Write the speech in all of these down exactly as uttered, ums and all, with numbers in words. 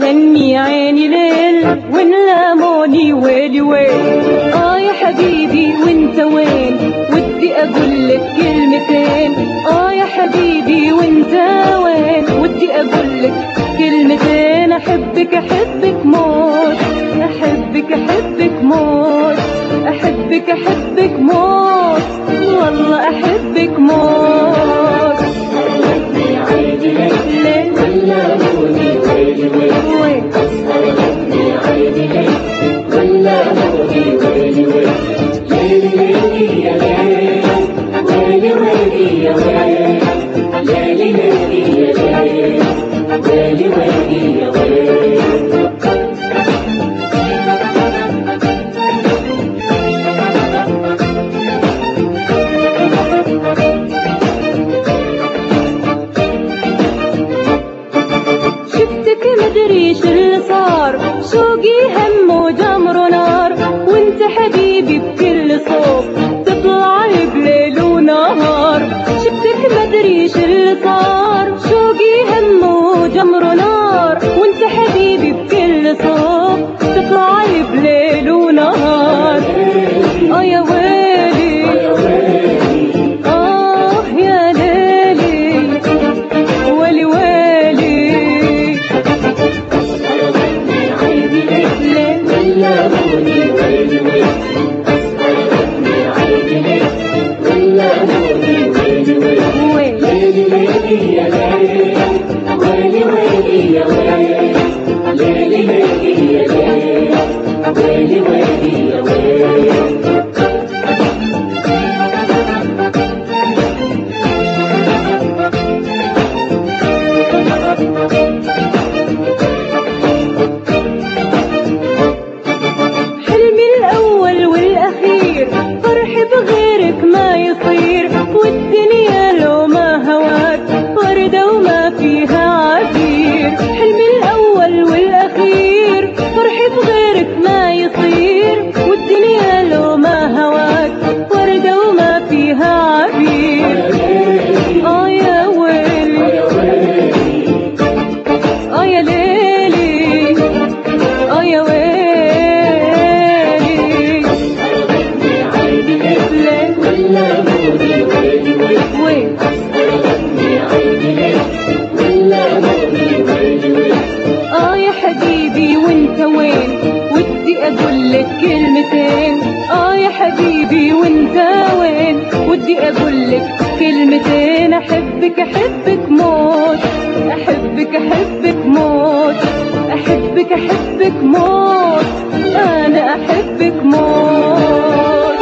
اغني عيني ليل ونلاموني ويلي ويل. اه يا حبيبي وانت وين؟ ودي اقولك كلمتين. اه يا حبيبي وانت وين؟ ودي اقولك كلمتين. احبك احبك موت، احبك احبك موت، احبك احبك موت، والله احبك موت. أغني عيني ليل ونلاموني ويلي ويل. أغني عيني ليل ونلاموني ويلي ويل. ليلي ليلي يا ليل، ويلي ويلي يا ويل. ليلي ليلي يا ليل، ويلي ويلي يا ويل. شفتك مدريش اللي صار، شوقي هم وجمر نار، وانت حبيبي بكل صوب تطلع بليل ونهار. شفتك مدريش اللي صار، شوقي هم وجمر نار، وانت حبيبي بكل صوب تطلع بليل ونهار. اه يا ويلي اه يا ليلي ويلي ويلي. أغني عيني ليل ونلاموني ويلي ويل. أغني عيني ليل ونلاموني ويلي ويل. ليلي ليلي يا ليل، ويلي ويلي يا ويل. ليلي ليلي يا ليل، ويلي ويلي يا ويل. حلمي الأول والأخير فرحي بغيرك ما يصير، والدنيا لو ما هواك وردة وما فيها عبير. حلمي الأول والأخير فرحي بغيرك ما يصير، والدنيا لو ما هواك وردة وما فيها عبير. آه يا ويلي آه يا ليلي آه يا ويلي. ونلاموني ويلي ويل. وين أغني عيني ليل ونلاموني ويلي ويل. اه يا حبيبي وانت وين؟ ودي اقولك كلمتين. اه يا حبيبي وانت وين؟ ودي اقولك كلمتين. احبك احبك موت، احبك احبك موت، احبك احبك موت، انا احبك موت.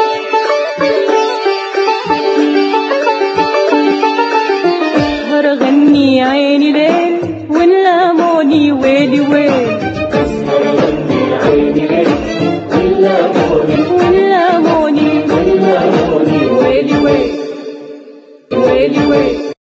هرغني عيني ليل ونلاموني ويلي ويل. أغني عيني ليل ونلاموني ونلاموني ونلاموني ويلي ويل ويلي ويل.